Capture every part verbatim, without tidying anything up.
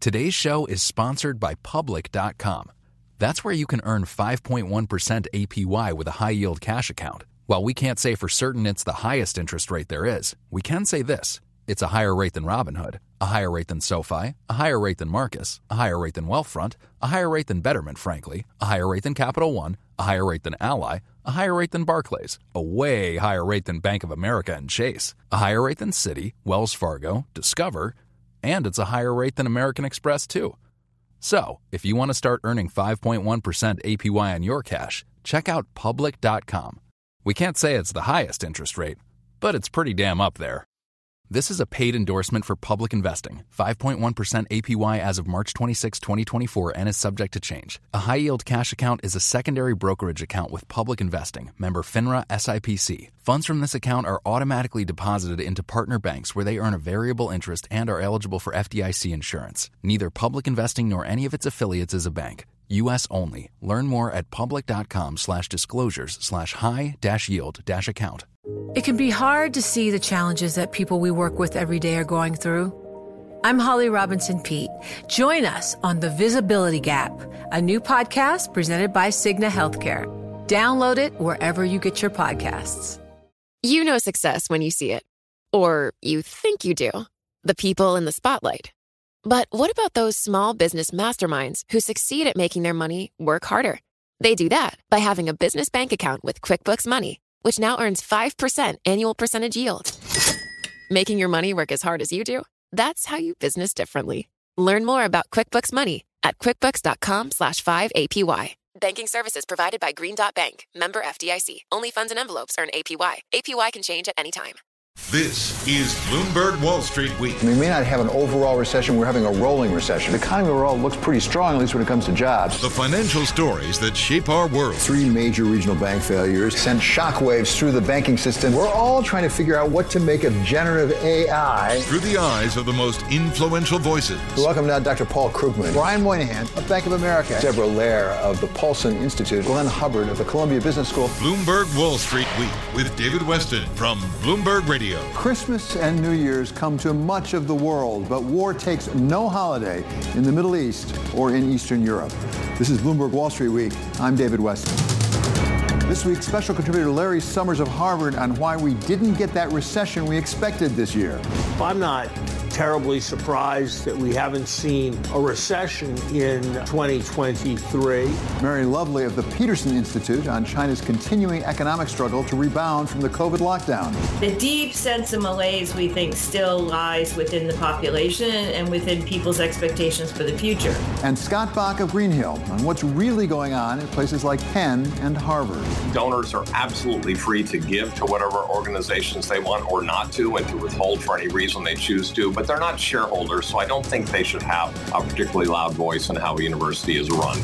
Today's show is sponsored by Public dot com. That's where you can earn five point one percent A P Y with a high-yield cash account. While we can't say for certain it's the highest interest rate there is, we can say this. It's a higher rate than Robinhood, a higher rate than SoFi, a higher rate than Marcus, a higher rate than Wealthfront, a higher rate than Betterment, frankly, a higher rate than Capital One, a higher rate than Ally, a higher rate than Barclays, a way higher rate than Bank of America and Chase, a higher rate than Citi, Wells Fargo, Discover, and it's a higher rate than American Express, too. So, if you want to start earning five point one percent A P Y on your cash, check out Public dot com. We can't say it's the highest interest rate, but it's pretty damn up there. This is a paid endorsement for Public Investing. five point one percent A P Y as of March twenty-sixth, twenty twenty-four and is subject to change. A high-yield cash account is a secondary brokerage account with Public Investing, member FINRA S I P C. Funds from this account are automatically deposited into partner banks where they earn a variable interest and are eligible for F D I C insurance. Neither Public Investing nor any of its affiliates is a bank. U S only. Learn more at public.com slash disclosures slash high dash yield dash account. It can be hard to see the challenges that people we work with every day are going through. I'm Holly Robinson Peete. Join us on The Visibility Gap, a new podcast presented by Cigna Healthcare. Download it wherever you get your podcasts. You know success when you see it. Or you think you do. The people in the spotlight. But what about those small business masterminds who succeed at making their money work harder? They do that by having a business bank account with QuickBooks Money, which now earns five percent annual percentage yield. Making your money work as hard as you do? That's how you business differently. Learn more about QuickBooks Money at quickbooks.com slash 5APY. Banking services provided by Green Dot Bank. Member F D I C. Only funds and envelopes earn A P Y. A P Y can change at any time. This is Bloomberg Wall Street Week. We may not have an overall recession. We're having a rolling recession. The economy overall looks pretty strong, at least when it comes to jobs. The financial stories that shape our world. Three major regional bank failures sent shockwaves through the banking system. We're all trying to figure out what to make of generative A I. Through the eyes of the most influential voices. Welcome now, Doctor Paul Krugman, Brian Moynihan of Bank of America, Deborah Lair of the Paulson Institute, Glenn Hubbard of the Columbia Business School. Bloomberg Wall Street Week with David Weston from Bloomberg Radio. Christmas and New Year's come to much of the world, but war takes no holiday in the Middle East or in Eastern Europe. This is Bloomberg Wall Street Week. I'm David Weston. This week, special contributor Larry Summers of Harvard on why we didn't get that recession we expected this year. I'm not terribly surprised that we haven't seen a recession in twenty twenty-three. Mary Lovely of the Peterson Institute on China's continuing economic struggle to rebound from the COVID lockdown. The deep sense of malaise, we think, still lies within the population and within people's expectations for the future. And Scott Bach of Greenhill on what's really going on at places like Penn and Harvard. Donors are absolutely free to give to whatever organizations they want or not to, and to withhold for any reason they choose to, but they're not shareholders, so I don't think they should have a particularly loud voice in how a university is run.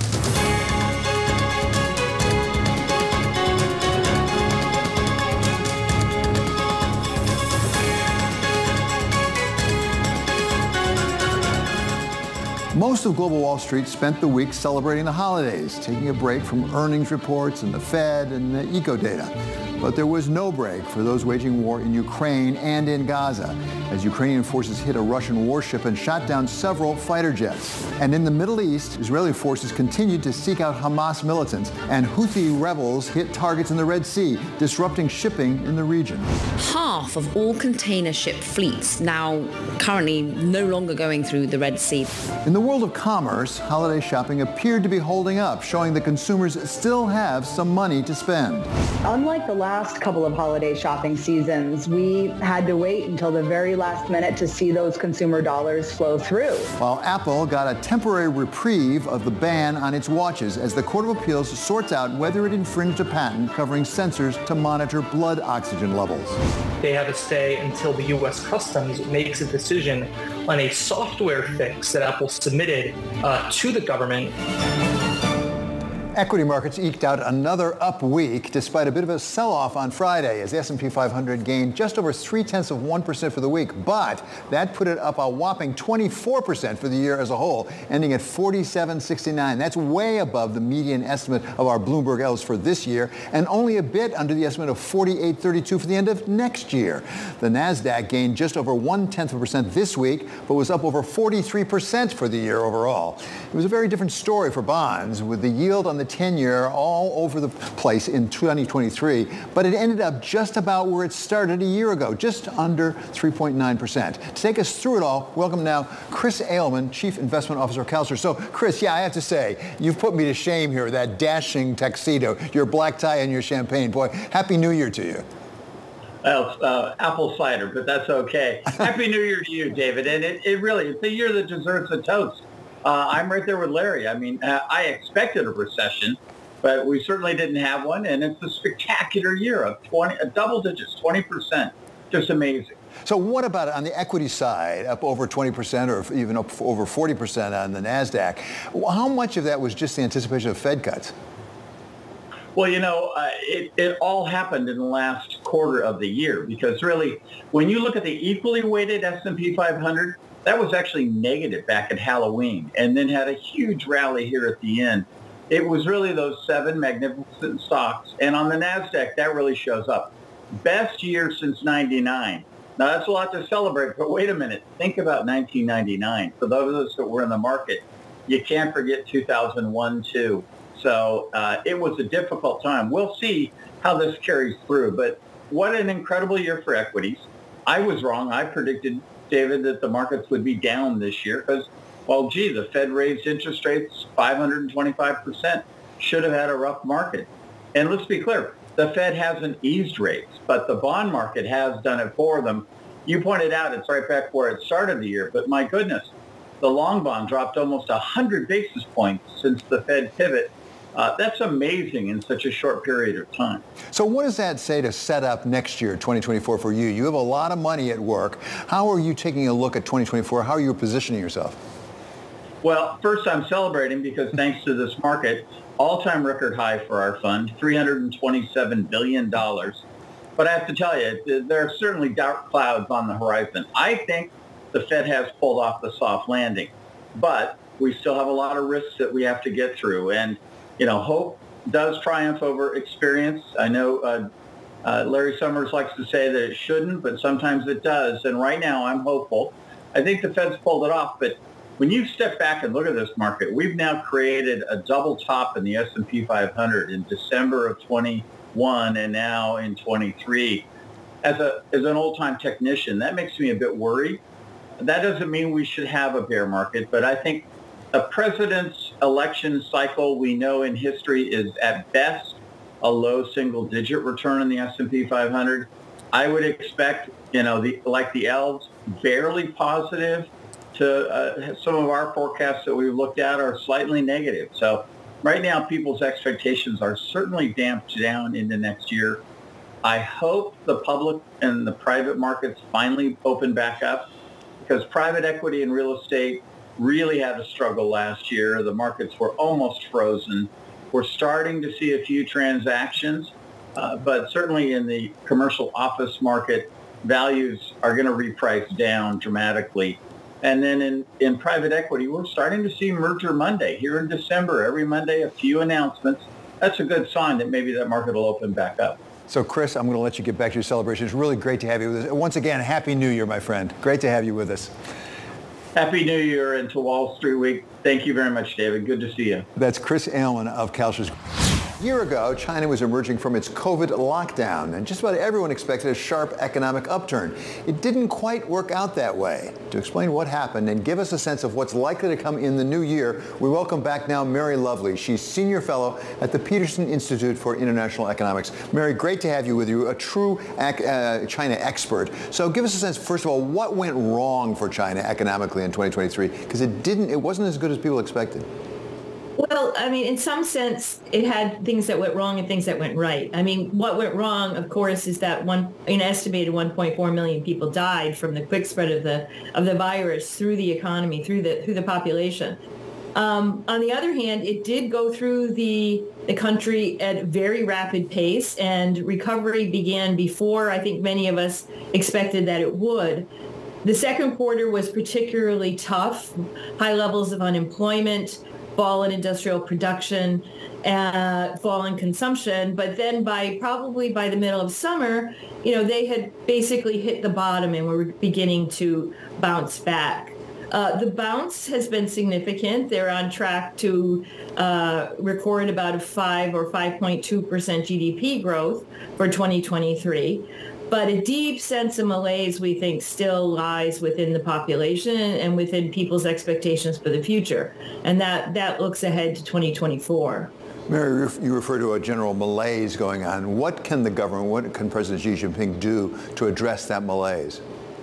Most of global Wall Street spent the week celebrating the holidays, taking a break from earnings reports and the Fed and the eco data. But there was no break for those waging war in Ukraine and in Gaza, as Ukrainian forces hit a Russian warship and shot down several fighter jets. And in the Middle East, Israeli forces continued to seek out Hamas militants, and Houthi rebels hit targets in the Red Sea, disrupting shipping in the region. Half of all container ship fleets now currently no longer going through the Red Sea. In the world of commerce, holiday shopping appeared to be holding up, showing that consumers still have some money to spend. Unlike the last couple of holiday shopping seasons, we had to wait until the very last minute to see those consumer dollars flow through. While Apple got a temporary reprieve of the ban on its watches as the Court of Appeals sorts out whether it infringed a patent covering sensors to monitor blood oxygen levels. They have to stay until the U S Customs makes a decision on a software fix that Apple submitted uh, to the government. Equity markets eked out another up week despite a bit of a sell-off on Friday as the S and P five hundred gained just over three-tenths of one percent for the week. But that put it up a whopping twenty-four percent for the year as a whole, ending at forty-seven sixty-nine. That's way above the median estimate of our Bloomberg Elves for this year and only a bit under the estimate of forty-eight thirty-two for the end of next year. The NASDAQ gained just over one-tenth of a percent this week, but was up over forty-three percent for the year overall. It was a very different story for bonds, with the yield on the ten-year all over the place in twenty twenty-three, but it ended up just about where it started a year ago, just under three point nine percent. To take us through it all, welcome now Chris Ailman, Chief Investment Officer of CalSTRS. So, Chris, yeah, I have to say, you've put me to shame here, that dashing tuxedo, your black tie and your champagne. Boy, Happy New Year to you. Well, uh, apple cider, but that's okay. Happy New Year to you, David. And it, it really, it's the year that deserves a toast. Uh, I'm right there with Larry. I mean, uh, I expected a recession, but we certainly didn't have one. And it's a spectacular year of twenty, a double digits, twenty percent. Just amazing. So what about on the equity side, up over twenty percent or even up over forty percent on the NASDAQ? How much of that was just the anticipation of Fed cuts? Well, you know, uh, it, it all happened in the last quarter of the year, because really, when you look at the equally weighted S and P five hundred, that was actually negative back at Halloween and then had a huge rally here at the end. It was really those seven magnificent stocks. And on the NASDAQ, that really shows up. Best year since ninety-nine. Now, that's a lot to celebrate, but wait a minute. Think about nineteen ninety-nine. For those of us that were in the market, you can't forget two thousand one, too. So uh, it was a difficult time. We'll see how this carries through. But what an incredible year for equities. I was wrong. I predicted, David, that the markets would be down this year because, well, gee, the Fed raised interest rates five hundred twenty-five percent. Should have had a rough market. And let's be clear, the Fed hasn't eased rates, but the bond market has done it for them. You pointed out it's right back where it started the year, but my goodness, the long bond dropped almost one hundred basis points since the Fed pivot. Uh, that's amazing in such a short period of time. So what does that say to set up next year, twenty twenty-four, for you? You have a lot of money at work. How are you taking a look at twenty twenty-four? How are you positioning yourself? Well, first I'm celebrating because thanks to this market, all-time record high for our fund, three hundred twenty-seven billion dollars. But I have to tell you, there are certainly dark clouds on the horizon. I think the Fed has pulled off the soft landing, but we still have a lot of risks that we have to get through. And you know, hope does triumph over experience. I know uh, uh, Larry Summers likes to say that it shouldn't, but sometimes it does. And right now I'm hopeful. I think the Fed's pulled it off. But when you step back and look at this market, we've now created a double top in the S and P five hundred in December of twenty-one and now in twenty-three. As a as an old-time technician, that makes me a bit worried. That doesn't mean we should have a bear market, but I think a president's election cycle, we know in history, is at best a low single-digit return in the S and P five hundred. I would expect, you know, the, like the elves, barely positive to uh, some of our forecasts that we've looked at are slightly negative. So right now, people's expectations are certainly damped down into next year. I hope the public and the private markets finally open back up, because private equity and real estate really had a struggle last year. The markets were almost frozen. We're starting to see a few transactions, uh, but certainly in the commercial office market, values are going to reprice down dramatically. And then in, in private equity, we're starting to see Merger Monday here in December. Every Monday, a few announcements. That's a good sign that maybe that market will open back up. So, Chris, I'm going to let you get back to your celebration. It's really great to have you with us. Once again, Happy New Year, my friend. Great to have you with us. Happy New Year and to Wall Street Week. Thank you very much, David. Good to see you. That's Chris Ailman of CalSTRS. A year ago, China was emerging from its COVID lockdown, and just about everyone expected a sharp economic upturn. It didn't quite work out that way. To explain what happened and give us a sense of what's likely to come in the new year, we welcome back now Mary Lovely. She's Senior Fellow at the Peterson Institute for International Economics. Mary, great to have you with you, a true uh, China expert. So give us a sense, first of all, what went wrong for China economically in twenty twenty-three? Because it didn't, it wasn't as good as people expected. Well, I mean, in some sense, it had things that went wrong and things that went right. I mean, what went wrong, of course, is that one, an estimated one point four million people died from the quick spread of the of the virus through the economy, through the through the population. Um, on the other hand, it did go through the, the country at very rapid pace, and recovery began before I think many of us expected that it would. The second quarter was particularly tough, high levels of unemployment, fall in industrial production, uh, fall in consumption. But then by probably by the middle of summer, you know, they had basically hit the bottom and were beginning to bounce back. Uh, the bounce has been significant. They're on track to uh, record about a five or five point two percent G D P growth for twenty twenty-three. But a deep sense of malaise, we think, still lies within the population and within people's expectations for the future. And that, that looks ahead to twenty twenty-four. Mary, you refer to a general malaise going on. What can the government, what can President Xi Jinping do to address that malaise?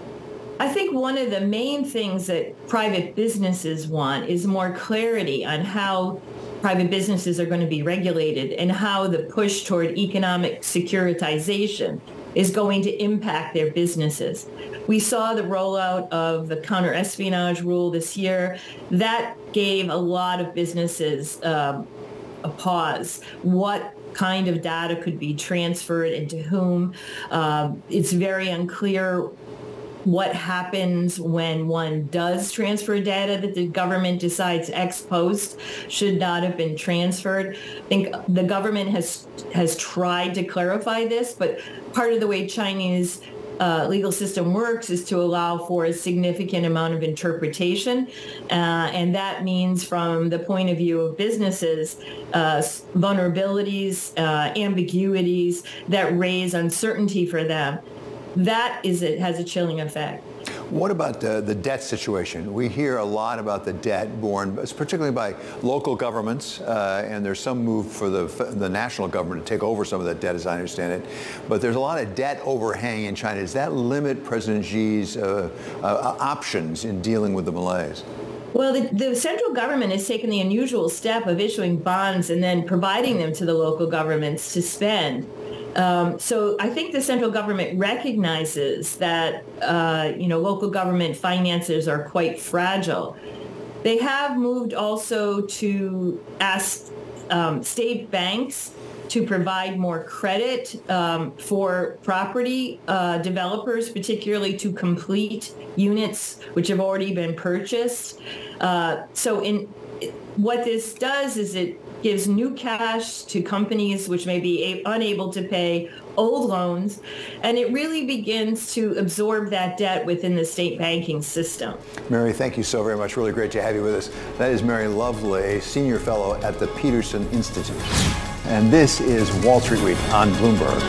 I think one of the main things that private businesses want is more clarity on how private businesses are going to be regulated and how the push toward economic securitization is going to impact their businesses. We saw the rollout of the counter-espionage rule this year. That gave a lot of businesses um, a pause. What kind of data could be transferred and to whom? Um, it's very unclear what happens when one does transfer data that the government decides ex post should not have been transferred. I think the government has has tried to clarify this, but part of the way Chinese uh, legal system works is to allow for a significant amount of interpretation. Uh, and that means from the point of view of businesses, uh, vulnerabilities, uh, ambiguities that raise uncertainty for them. That is it has a chilling effect. What about uh, the debt situation? We hear a lot about the debt borne, particularly by local governments, uh, and there's some move for the, the national government to take over some of that debt, as I understand it. But there's a lot of debt overhang in China. Does that limit President Xi's uh, uh, options in dealing with the malaise? Well, the, the central government has taken the unusual step of issuing bonds and then providing them to the local governments to spend. Um, so I think the central government recognizes that, uh, you know, local government finances are quite fragile. They have moved also to ask um, state banks to provide more credit um, for property uh, developers, particularly to complete units which have already been purchased. Uh, so in what this does is it gives new cash to companies which may be a- unable to pay old loans, and it really begins to absorb that debt within the state banking system. Mary, thank you so very much. Really great to have you with us. That is Mary Lovely, Senior Fellow at the Peterson Institute. And this is Wall Street Week on Bloomberg.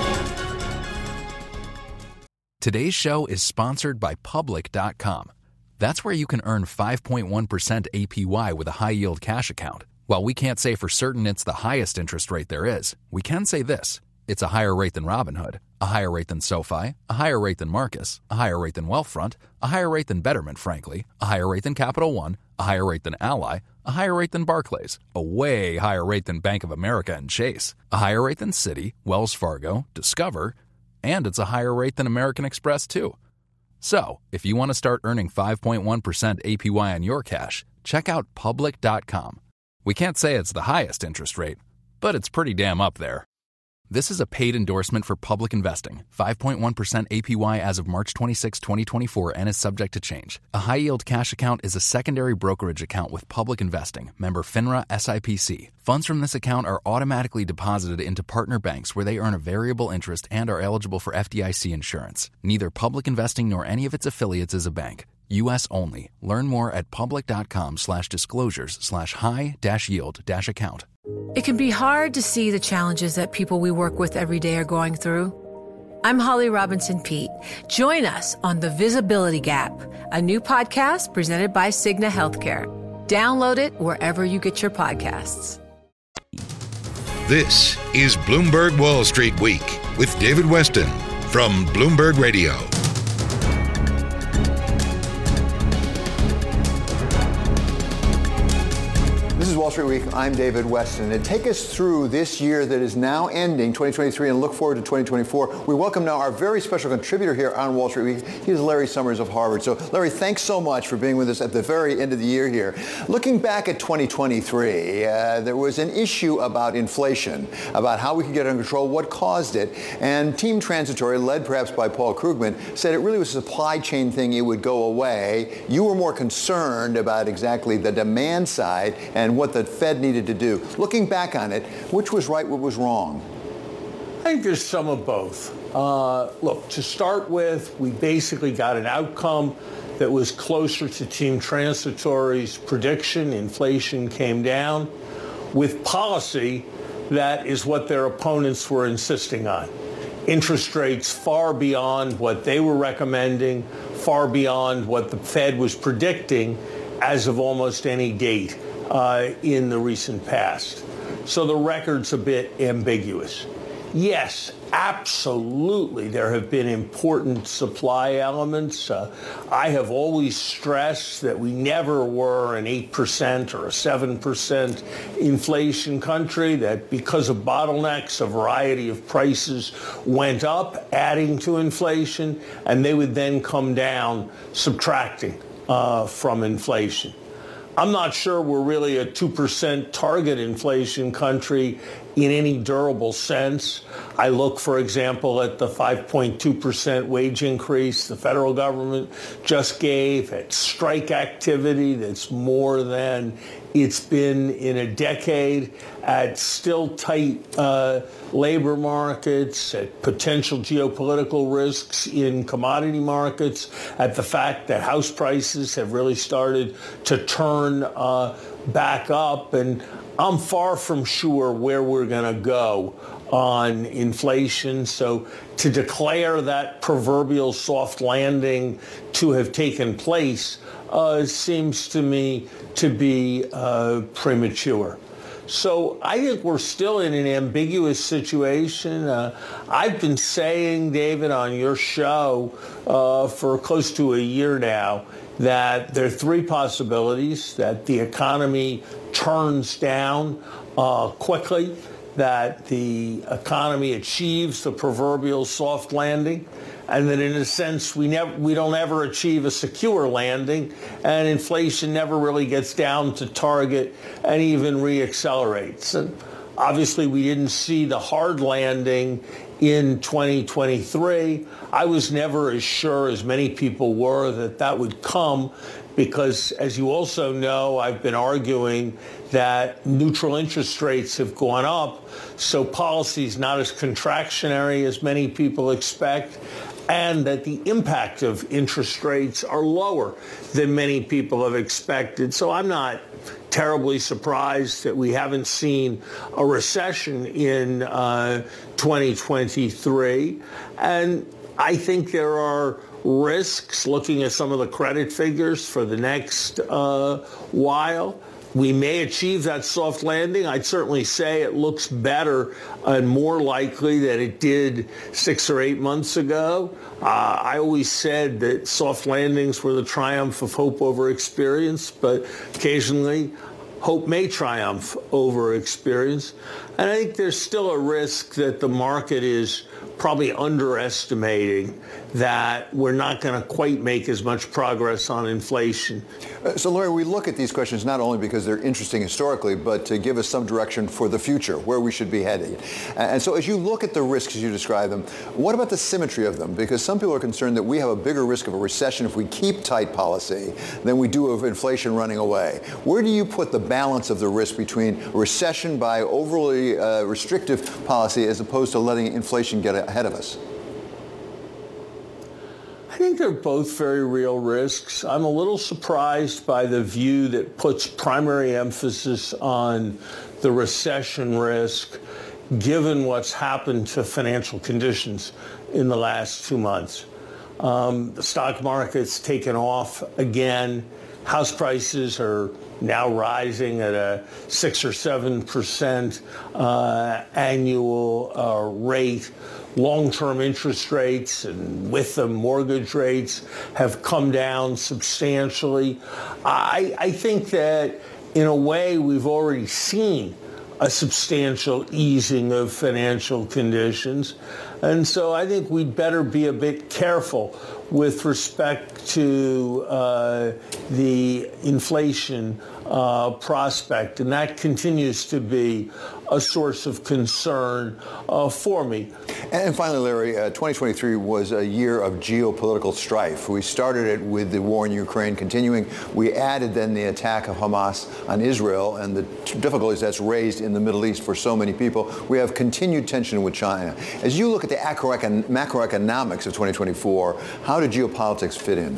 Today's show is sponsored by Public dot com. That's where you can earn five point one percent A P Y with a high-yield cash account. While we can't say for certain it's the highest interest rate there is, we can say this. It's a higher rate than Robinhood, a higher rate than SoFi, a higher rate than Marcus, a higher rate than Wealthfront, a higher rate than Betterment, frankly, a higher rate than Capital One, a higher rate than Ally, a higher rate than Barclays, a way higher rate than Bank of America and Chase, a higher rate than Citi, Wells Fargo, Discover, and it's a higher rate than American Express, too. So, if you want to start earning five point one percent A P Y on your cash, check out Public dot com. We can't say it's the highest interest rate, but it's pretty damn up there. This is a paid endorsement for Public Investing. five point one percent A P Y as of March twenty-sixth, twenty twenty-four and is subject to change. A high-yield cash account is a secondary brokerage account with Public Investing, member FINRA S I P C. Funds from this account are automatically deposited into partner banks where they earn a variable interest and are eligible for F D I C insurance. Neither Public Investing nor any of its affiliates is a bank. U S only. Learn more at public.com slash disclosures slash high dash yield dash account. It can be hard to see the challenges that people we work with every day are going through. I'm Holly Robinson Peete. Join us on The Visibility Gap, a new podcast presented by Cigna Healthcare. Download it wherever you get your podcasts. This is Bloomberg Wall Street Week with David Westin from Bloomberg Radio. This is Wall Street Week. I'm David Weston. And take us through this year that is now ending, twenty twenty-three, and look forward to twenty twenty-four. We welcome now our very special contributor here on Wall Street Week. He is Larry Summers of Harvard. So, Larry, thanks so much for being with us at the very end of the year here. Looking back at twenty twenty-three, uh, there was an issue about inflation, about how we could get it under control, what caused it. And Team Transitory, led perhaps by Paul Krugman, said it really was a supply chain thing. It would go away. You were more concerned about exactly the demand side and what the Fed needed to do. Looking back on it, which was right, what was wrong? I think there's some of both. Uh, look, to start with, we basically got an outcome that was closer to Team Transitory's prediction. Inflation came down with policy that is what their opponents were insisting on. Interest rates far beyond what they were recommending, far beyond what the Fed was predicting as of almost any date uh, in the recent past. So the record's a bit ambiguous. Yes, absolutely, there have been important supply elements. Uh, I have always stressed that we never were an eight percent or a seven percent inflation country, that because of bottlenecks, a variety of prices went up, adding to inflation, and they would then come down, subtracting uh, from inflation. I'm not sure we're really a two percent target inflation country in any durable sense. I look, for example, at the five point two percent wage increase the federal government just gave, at strike activity that's more than it's been in a decade, at still tight uh, labor markets, at potential geopolitical risks in commodity markets, at the fact that house prices have really started to turn uh, back up. And I'm far from sure where we're going to go on inflation. So to declare that proverbial soft landing to have taken place uh, seems to me to be uh, premature. So I think we're still in an ambiguous situation. Uh, I've been saying, David, on your show uh, for close to a year now, that there are three possibilities: that the economy turns down uh, quickly, that the economy achieves the proverbial soft landing, and that in a sense we never we don't ever achieve a secure landing, and inflation never really gets down to target and even reaccelerates. And obviously we didn't see the hard landing in twenty twenty-three. I was never as sure as many people were that that would come, because, as you also know, I've been arguing that neutral interest rates have gone up, so policy is not as contractionary as many people expect, and that the impact of interest rates are lower than many people have expected. So I'm not terribly surprised that we haven't seen a recession in uh, twenty twenty-three. And I think there are risks, looking at some of the credit figures for the next uh, while. We may achieve that soft landing. I'd certainly say it looks better and more likely than it did six or eight months ago. Uh, I always said that soft landings were the triumph of hope over experience, but occasionally hope may triumph over experience. And I think there's still a risk that the market is probably underestimating that we're not going to quite make as much progress on inflation. Uh, so, Larry, we look at these questions not only because they're interesting historically, but to give us some direction for the future, where we should be heading. And so as you look at the risks as you describe them, what about the symmetry of them? Because some people are concerned that we have a bigger risk of a recession if we keep tight policy than we do of inflation running away. Where do you put the balance of the risk between a recession by overly uh, restrictive policy as opposed to letting inflation get ahead of us? I think they're both very real risks. I'm a little surprised by the view that puts primary emphasis on the recession risk, given what's happened to financial conditions in the last two months. Um, the stock market's taken off again. House prices are now rising at a six or seven percent uh, annual uh, rate. Long-term interest rates and with them mortgage rates have come down substantially. I, I think that in a way we've already seen a substantial easing of financial conditions. And so I think we'd better be a bit careful with respect to uh, the inflation uh, prospect. And that continues to be a source of concern uh, for me. And finally, Larry, uh, twenty twenty-three was a year of geopolitical strife. We started it with the war in Ukraine continuing. We added then the attack of Hamas on Israel and the t- difficulties that's raised in the Middle East for so many people. We have continued tension with China. As you look at the macroecon- macroeconomics of twenty twenty-four, how do geopolitics fit in?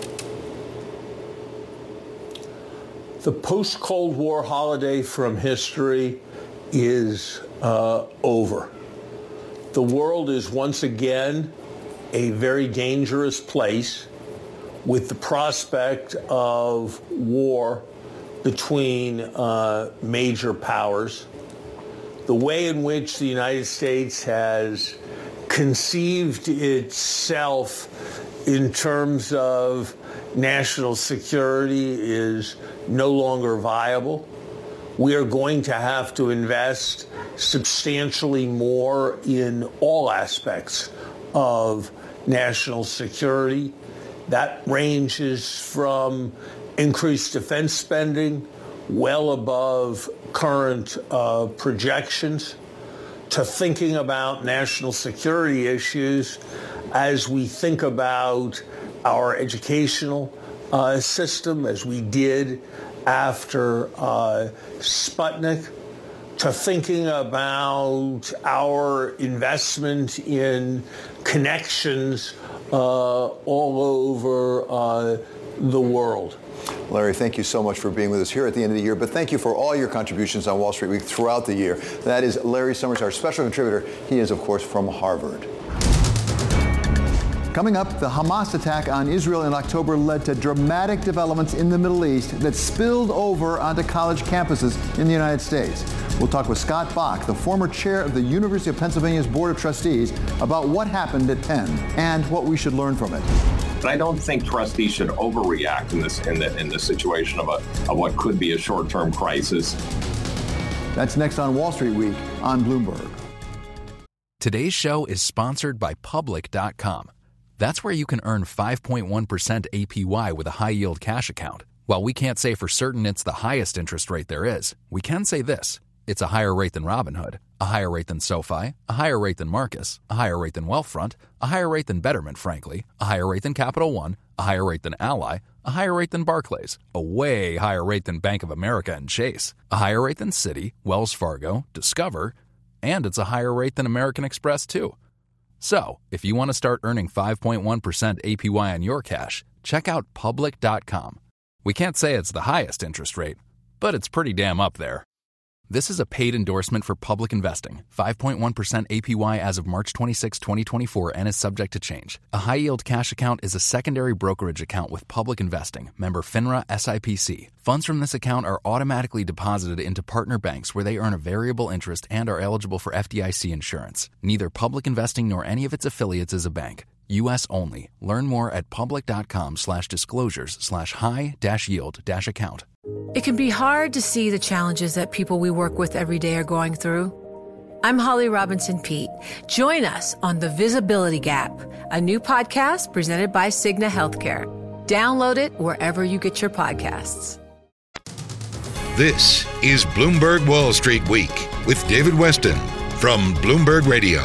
The post-Cold War holiday from history is uh, over. The world is once again a very dangerous place with the prospect of war between uh, major powers. The way in which the United States has conceived itself in terms of national security is no longer viable. We are going to have to invest substantially more in all aspects of national security. That ranges from increased defense spending well above current uh, projections to thinking about national security issues as we think about our educational uh, system, as we did after uh, Sputnik, to thinking about our investment in connections uh, all over uh, the world. Larry, thank you so much for being with us here at the end of the year, but thank you for all your contributions on Wall Street Week throughout the year. That is Larry Summers, our special contributor. He is, of course, from Harvard. Coming up, the Hamas attack on Israel in October led to dramatic developments in the Middle East that spilled over onto college campuses in the United States. We'll talk with Scott Bach, the former chair of the University of Pennsylvania's Board of Trustees, about what happened at Penn and what we should learn from it. But I don't think trustees should overreact in this in the in the situation of a of what could be a short-term crisis. That's next on Wall Street Week on Bloomberg. Today's show is sponsored by Public dot com. That's where you can earn five point one percent A P Y with a high-yield cash account. While we can't say for certain it's the highest interest rate there is, we can say this. It's a higher rate than Robinhood, a higher rate than SoFi, a higher rate than Marcus, a higher rate than Wealthfront, a higher rate than Betterment, frankly, a higher rate than Capital One, a higher rate than Ally, a higher rate than Barclays, a way higher rate than Bank of America and Chase, a higher rate than Citi, Wells Fargo, Discover, and it's a higher rate than American Express, too. So, if you want to start earning five point one percent A P Y on your cash, check out Public dot com. We can't say it's the highest interest rate, but it's pretty damn up there. This is a paid endorsement for Public Investing. five point one percent A P Y as of March twenty-sixth, twenty twenty-four and is subject to change. A high-yield cash account is a secondary brokerage account with Public Investing, member FINRA S I P C. Funds from this account are automatically deposited into partner banks where they earn a variable interest and are eligible for F D I C insurance. Neither Public Investing nor any of its affiliates is a bank. U S only. Learn more at public.com slash disclosures slash high dash yield dash account. It can be hard to see the challenges that people we work with every day are going through. I'm Holly Robinson Peete. Join us on The Visibility Gap, a new podcast presented by Cigna Healthcare. Download it wherever you get your podcasts. This is Bloomberg Wall Street Week with David Westin from Bloomberg Radio.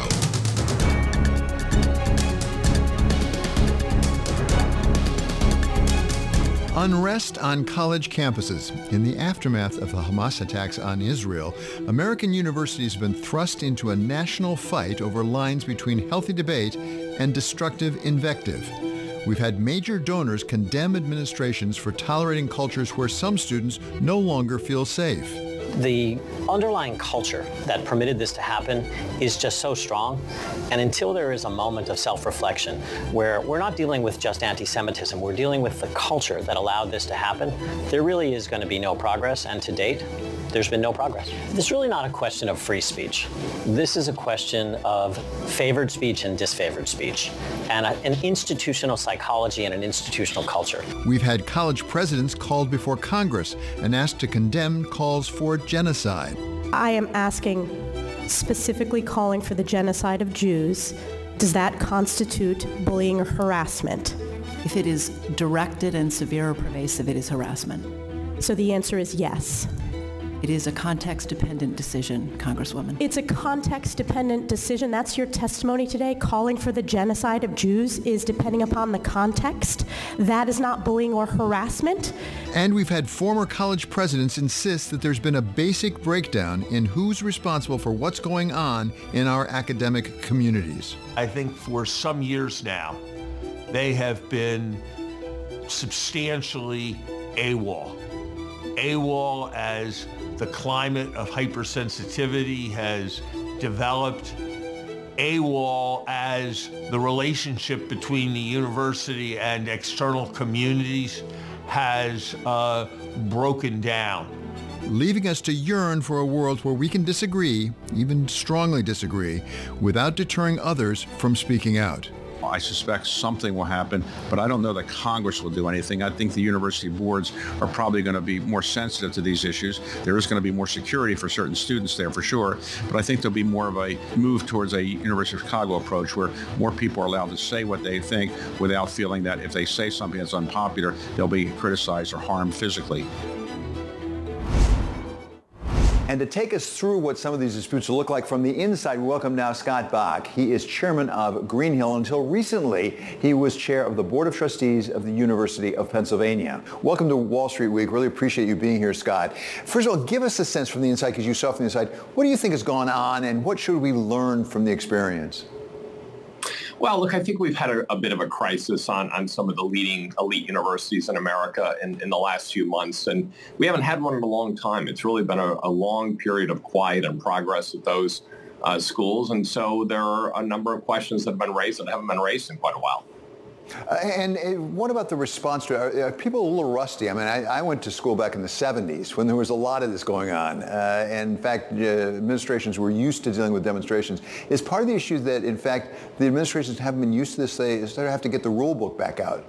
Unrest on college campuses. In the aftermath of the Hamas attacks on Israel, American universities have been thrust into a national fight over lines between healthy debate and destructive invective. We've had major donors condemn administrations for tolerating cultures where some students no longer feel safe. The underlying culture that permitted this to happen is just so strong. And until there is a moment of self-reflection where we're not dealing with just anti-Semitism, we're dealing with the culture that allowed this to happen, there really is going to be no progress. And to date, there's been no progress. This is really not a question of free speech. This is a question of favored speech and disfavored speech, and a, an institutional psychology and an institutional culture. We've had college presidents called before Congress and asked to condemn calls for genocide. I am asking, specifically calling for the genocide of Jews. Does that constitute bullying or harassment? If it is directed and severe or pervasive, it is harassment. So the answer is yes. It is a context-dependent decision, Congresswoman. It's a context-dependent decision. That's your testimony today. Calling for the genocide of Jews is depending upon the context. That is not bullying or harassment. And we've had former college presidents insist that there's been a basic breakdown in who's responsible for what's going on in our academic communities. I think for some years now, they have been substantially AWOL. AWOL as the climate of hypersensitivity has developed, AWOL as the relationship between the university and external communities has uh, broken down. Leaving us to yearn for a world where we can disagree, even strongly disagree, without deterring others from speaking out. I suspect something will happen, but I don't know that Congress will do anything. I think the university boards are probably going to be more sensitive to these issues. There is going to be more security for certain students there for sure, but I think there'll be more of a move towards a University of Chicago approach where more people are allowed to say what they think without feeling that if they say something that's unpopular, they'll be criticized or harmed physically. And to take us through what some of these disputes look like from the inside, we welcome now Scott Bok. He is chairman of Greenhill. Until recently, he was chair of the Board of Trustees of the University of Pennsylvania. Welcome to Wall Street Week. Really appreciate you being here, Scott. First of all, give us a sense from the inside, because you saw from the inside, what do you think has gone on, and what should we learn from the experience? Well, look, I think we've had a, a bit of a crisis on, on some of the leading elite universities in America in, in the last few months, and we haven't had one in a long time. It's really been a, a long period of quiet and progress at those uh, schools, and so there are a number of questions that have been raised that haven't been raised in quite a while. Uh, and, and what about the response to it? Are, are people a little rusty? I mean, I, I went to school back in the seventies when there was a lot of this going on. Uh, and in fact, uh, administrations were used to dealing with demonstrations. Is part of the issue that, in fact, the administrations haven't been used to this? They sort of have to get the rule book back out.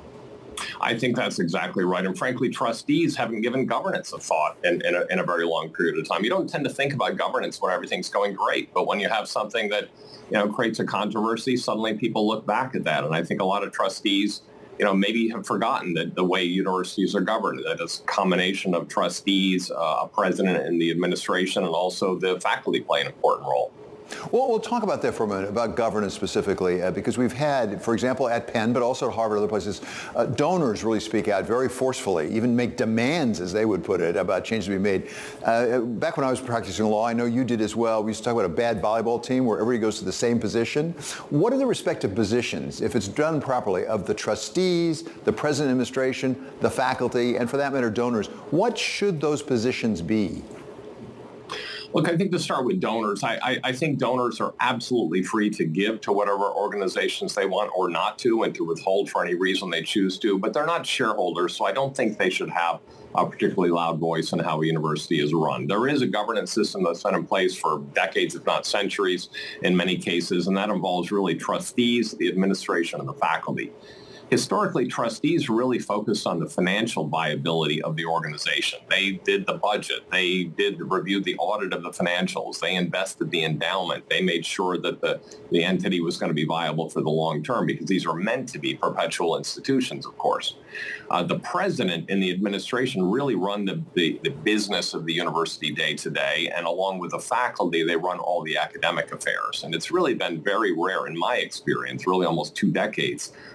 I think that's exactly right. And frankly, trustees haven't given governance a thought in, in, a, in a very long period of time. You don't tend to think about governance when everything's going great. But when you have something that, you know, creates a controversy, suddenly people look back at that. And I think a lot of trustees, you know, maybe have forgotten that the way universities are governed, that it's a combination of trustees, uh, a president and the administration, and also the faculty play an important role. Well, we'll talk about that for a minute, about governance specifically, uh, because we've had, for example, at Penn, but also at Harvard, other places, uh, donors really speak out very forcefully, even make demands, as they would put it, about changes to be made. Uh, back when I was practicing law, I know you did as well, we used to talk about a bad volleyball team where everybody goes to the same position. What are the respective positions, if it's done properly, of the trustees, the president administration, the faculty, and for that matter, donors? What should those positions be? Look, I think to start with donors, I, I, I think donors are absolutely free to give to whatever organizations they want or not to, and to withhold for any reason they choose to, but they're not shareholders, so I don't think they should have a particularly loud voice in how a university is run. There is a governance system that's been in place for decades, if not centuries, in many cases, and that involves really trustees, the administration, and the faculty. Historically, trustees really focused on the financial viability of the organization. They did the budget. They did review the audit of the financials. They invested the endowment. They made sure that the, the entity was going to be viable for the long term, because these are meant to be perpetual institutions, of course. Uh, the president and the administration really run the, the, the business of the university day to day, and along with the faculty, they run all the academic affairs. And it's really been very rare, in my experience, really almost two decades,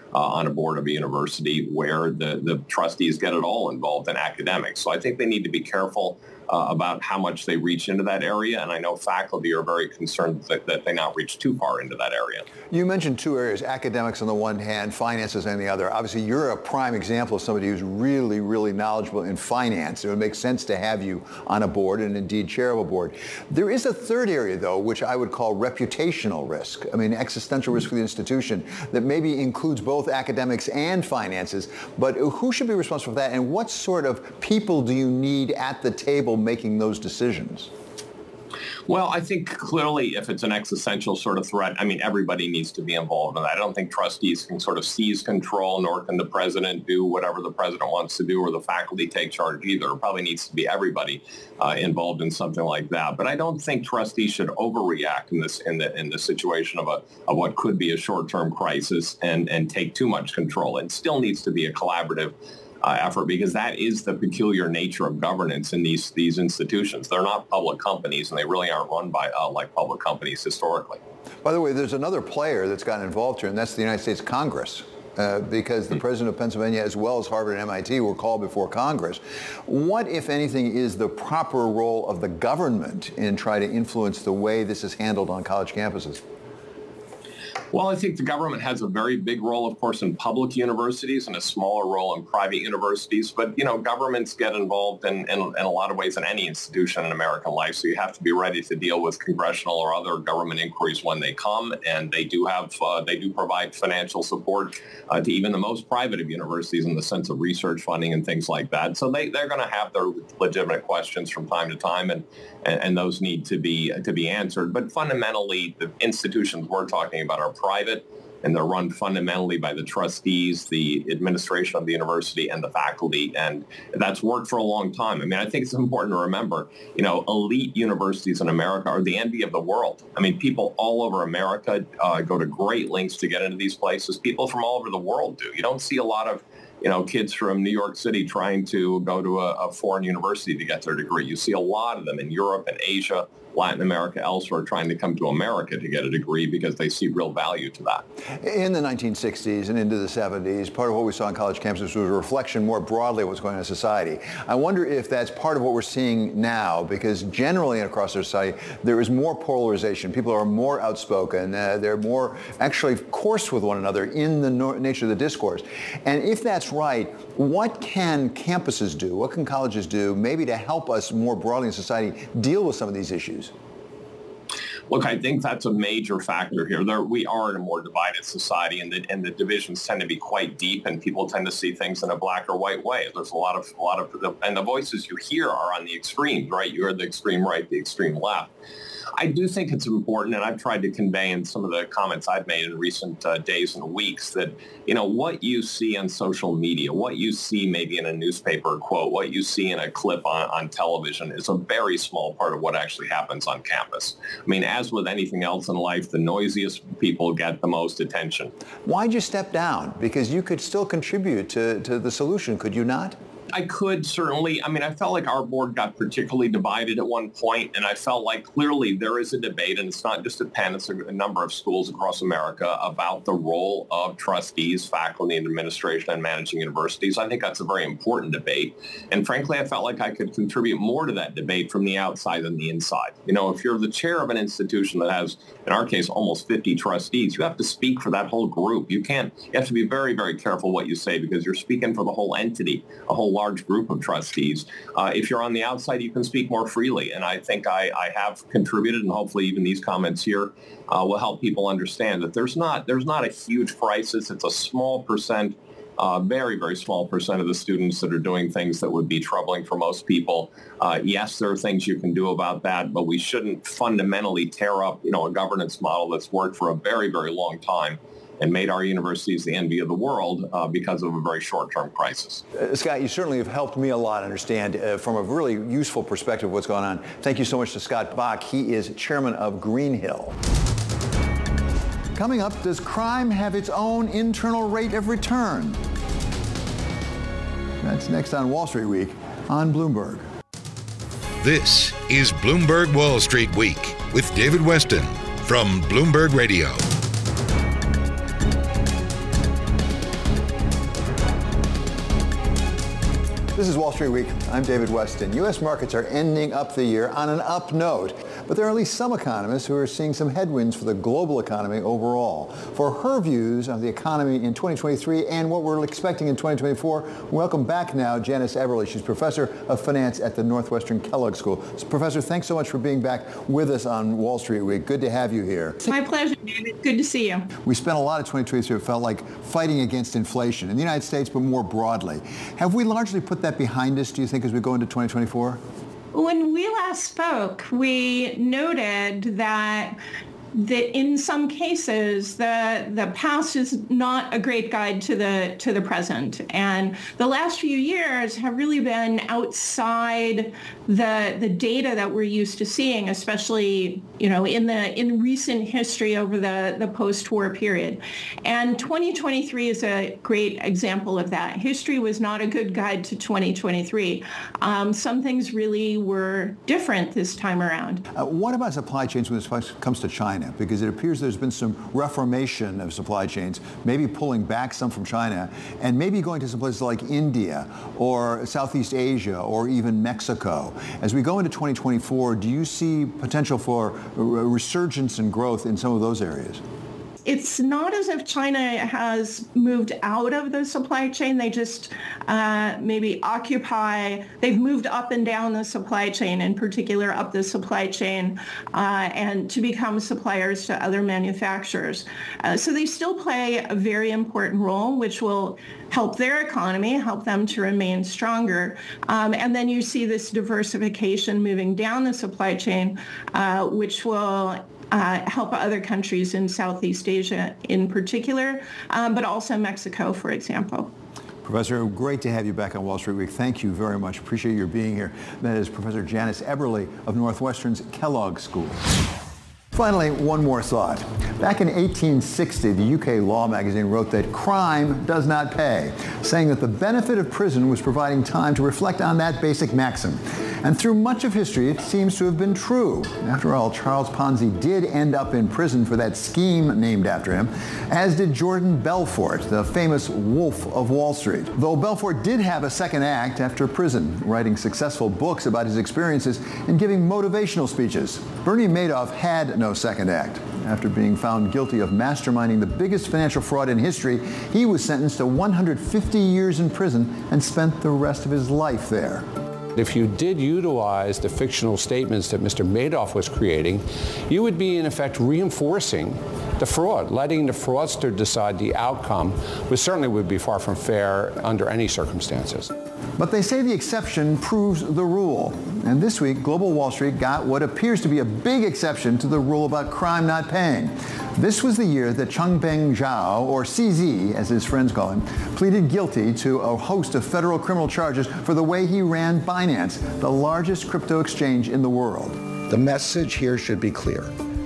uh, on a board of a university where the, the trustees get it all involved in academics. So I think they need to be careful uh, about how much they reach into that area. And I know faculty are very concerned that, that they not reach too far into that area. You mentioned two areas, academics on the one hand, finances on the other. Obviously, you're a prime example of somebody who's really, really knowledgeable in finance. It would make sense to have you on a board and indeed chair of a board. There is a third area, though, which I would call reputational risk. I mean, existential risk for the institution that maybe includes both academics and finances. But who should be responsible for that? And what sort of people do you need at the table making those decisions? Well, I think clearly if it's an existential sort of threat, I mean, everybody needs to be involved in that. I don't think trustees can sort of seize control, nor can the president do whatever the president wants to do, or the faculty take charge either. It probably needs to be everybody uh, involved in something like that. But I don't think trustees should overreact in this in the in the situation of a of what could be a short-term crisis and and take too much control. It still needs to be a collaborative Uh, effort, because that is the peculiar nature of governance in these these institutions. They're not public companies, and they really aren't run by uh, like public companies historically. By the way, there's another player that's gotten involved here, and that's the United States Congress, uh, because the mm-hmm. president of Pennsylvania, as well as Harvard and M I T, were called before Congress. What, if anything, is the proper role of the government in trying to influence the way this is handled on college campuses? Well, I think the government has a very big role, of course, in public universities and a smaller role in private universities. But, you know, governments get involved in, in, in a lot of ways in any institution in American life. So you have to be ready to deal with congressional or other government inquiries when they come. And they do have, uh, they do provide financial support uh, to even the most private of universities in the sense of research funding and things like that. So they, they're going to have their legitimate questions from time to time, and, and, and those need to be, to be answered. But fundamentally, the institutions we're talking about are private, and they're run fundamentally by the trustees, the administration of the university, and the faculty. And that's worked for a long time. I mean, I think it's important to remember, you know, elite universities in America are the envy of the world. I mean, people all over America uh, go to great lengths to get into these places. People from all over the world do. You don't see a lot of, you know, kids from New York City trying to go to a, a foreign university to get their degree. You see a lot of them in Europe and Asia, Latin America, elsewhere, trying to come to America to get a degree because they see real value to that. In the nineteen sixties and into the seventies, part of what we saw on college campuses was a reflection more broadly of what's going on in society. I wonder if that's part of what we're seeing now, because generally across our society, there is more polarization. People are more outspoken. Uh, they're more actually coarse with one another in the no- nature of the discourse. And if that's right, what can campuses do? What can colleges do maybe to help us more broadly in society deal with some of these issues? Look, I think that's a major factor here. There, we are in a more divided society, and the, and the divisions tend to be quite deep, and people tend to see things in a black or white way. There's a lot of, a lot of, and the voices you hear are on the extremes, right? You hear the extreme right, the extreme left. I do think it's important, and I've tried to convey in some of the comments I've made in recent uh, days and weeks that, you know, what you see on social media, what you see maybe in a newspaper quote, what you see in a clip on, on television is a very small part of what actually happens on campus. I mean, as with anything else in life, the noisiest people get the most attention. Why'd you step down? Because you could still contribute to, to the solution, could you not? I could certainly. I mean, I felt like our board got particularly divided at one point, and I felt like clearly there is a debate, and it's not just at Penn, it's a, a number of schools across America, about the role of trustees, faculty, and administration in managing universities. I think that's a very important debate. And frankly, I felt like I could contribute more to that debate from the outside than the inside. You know, if you're the chair of an institution that has, in our case, almost fifty trustees, you have to speak for that whole group. You can't, you have to be very, very careful what you say, because you're speaking for the whole entity, a whole large group of trustees. Uh, if you're on the outside, you can speak more freely. And I think I, I have contributed, and hopefully even these comments here uh, will help people understand that there's not there's not a huge crisis. It's a small percent, uh, very, very small percent of the students that are doing things that would be troubling for most people. Uh, yes, there are things you can do about that, but we shouldn't fundamentally tear up, you know, a governance model that's worked for a very, very long time and made our universities the envy of the world uh, because of a very short-term crisis. Uh, Scott, you certainly have helped me a lot understand uh, from a really useful perspective what's going on. Thank you so much to Scott Bok. He is chairman of Greenhill. Coming up, does crime have its own internal rate of return? That's next on Wall Street Week on Bloomberg. This is Bloomberg Wall Street Week with David Westin from Bloomberg Radio. This is Wall Street Week. I'm David Weston. U S markets are ending up the year on an up note, but there are at least some economists who are seeing some headwinds for the global economy overall. For her views on the economy in twenty twenty-three and what we're expecting in twenty twenty-four, welcome back now Janice Eberly. She's professor of finance at the Northwestern Kellogg School. So, Professor, thanks so much for being back with us on Wall Street Week. Good to have you here. My pleasure, David. Good to see you. We spent a lot of twenty twenty-three, it felt like, fighting against inflation in the United States, but more broadly. Have we largely put that behind us, do you think, as we go into twenty twenty-four? When we last spoke, we noted that that in some cases the the past is not a great guide to the to the present, and the last few years have really been outside the the data that we're used to seeing, especially you know in the in recent history over the the post-war period. And twenty twenty-three is a great example of that. History was not a good guide to twenty twenty-three. Um, some things really were different this time around. Uh, what about supply chains when this comes to China? Because it appears there's been some reformation of supply chains, maybe pulling back some from China, and maybe going to some places like India or Southeast Asia or even Mexico. As we go into twenty twenty-four, do you see potential for a resurgence and growth in some of those areas? It's not as if China has moved out of the supply chain. They just uh, maybe occupy, they've moved up and down the supply chain, in particular up the supply chain, uh, and to become suppliers to other manufacturers. Uh, so they still play a very important role, which will help their economy, help them to remain stronger. Um, and then you see this diversification moving down the supply chain, uh, which will Uh, help other countries in Southeast Asia in particular, um, but also Mexico, for example. Professor, great to have you back on Wall Street Week. Thank you very much. Appreciate your being here. That is Professor Janice Eberly of Northwestern's Kellogg School. Finally, one more thought. Back in eighteen sixty, the U K Law magazine wrote that crime does not pay, saying that the benefit of prison was providing time to reflect on that basic maxim. And through much of history, it seems to have been true. After all, Charles Ponzi did end up in prison for that scheme named after him, as did Jordan Belfort, the famous Wolf of Wall Street. Though Belfort did have a second act after prison, writing successful books about his experiences and giving motivational speeches. Bernie Madoff had no second act. After being found guilty of masterminding the biggest financial fraud in history, he was sentenced to one hundred fifty years in prison and spent the rest of his life there. If you did utilize the fictional statements that Mister Madoff was creating, you would be in effect reinforcing the fraud, letting the fraudster decide the outcome, which certainly would be far from fair under any circumstances. But they say the exception proves the rule. And this week, Global Wall Street got what appears to be a big exception to the rule about crime not paying. This was the year that Changpeng Zhao, or C Z as his friends call him, pleaded guilty to a host of federal criminal charges for the way he ran Binance, the largest crypto exchange in the world. The message here should be clear.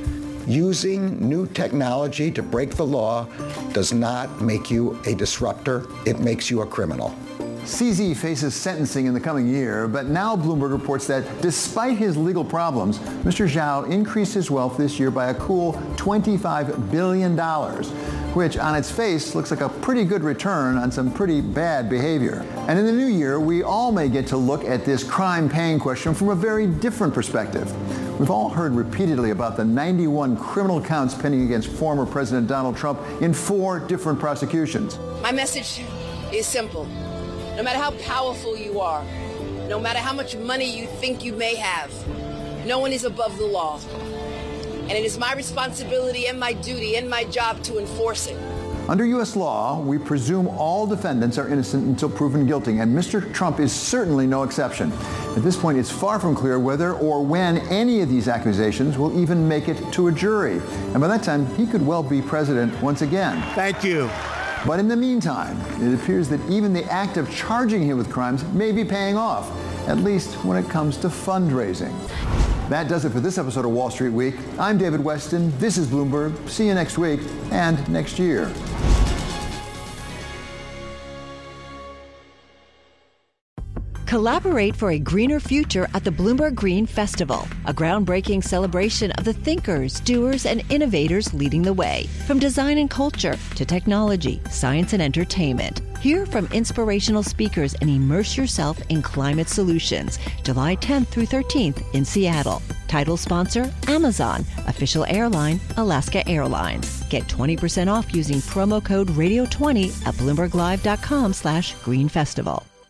Using new technology to break the law does not make you a disruptor. It makes you a criminal. C Z faces sentencing in the coming year, but now Bloomberg reports that despite his legal problems, Mister Zhao increased his wealth this year by a cool twenty-five billion dollars, which on its face looks like a pretty good return on some pretty bad behavior. And in the new year, we all may get to look at this crime-paying question from a very different perspective. We've all heard repeatedly about the ninety-one criminal counts pending against former President Donald Trump in four different prosecutions. My message is simple. No matter how powerful you are, no matter how much money you think you may have, no one is above the law. And it is my responsibility and my duty and my job to enforce it. Under U S law, we presume all defendants are innocent until proven guilty, and Mister Trump is certainly no exception. At this point, it's far from clear whether or when any of these accusations will even make it to a jury. And by that time, he could well be president once again. Thank you. But in the meantime, it appears that even the act of charging him with crimes may be paying off, at least when it comes to fundraising. That does it for this episode of Wall Street Week. I'm David Weston. This is Bloomberg. See you next week and next year. Collaborate for a greener future at the Bloomberg Green Festival, a groundbreaking celebration of the thinkers, doers, and innovators leading the way, from design and culture to technology, science, and entertainment. Hear from inspirational speakers and immerse yourself in climate solutions. July tenth through thirteenth in Seattle. Title sponsor, Amazon. Official airline, Alaska Airlines. Get twenty percent off using promo code radio twenty at bloomberg live dot com slash green festival.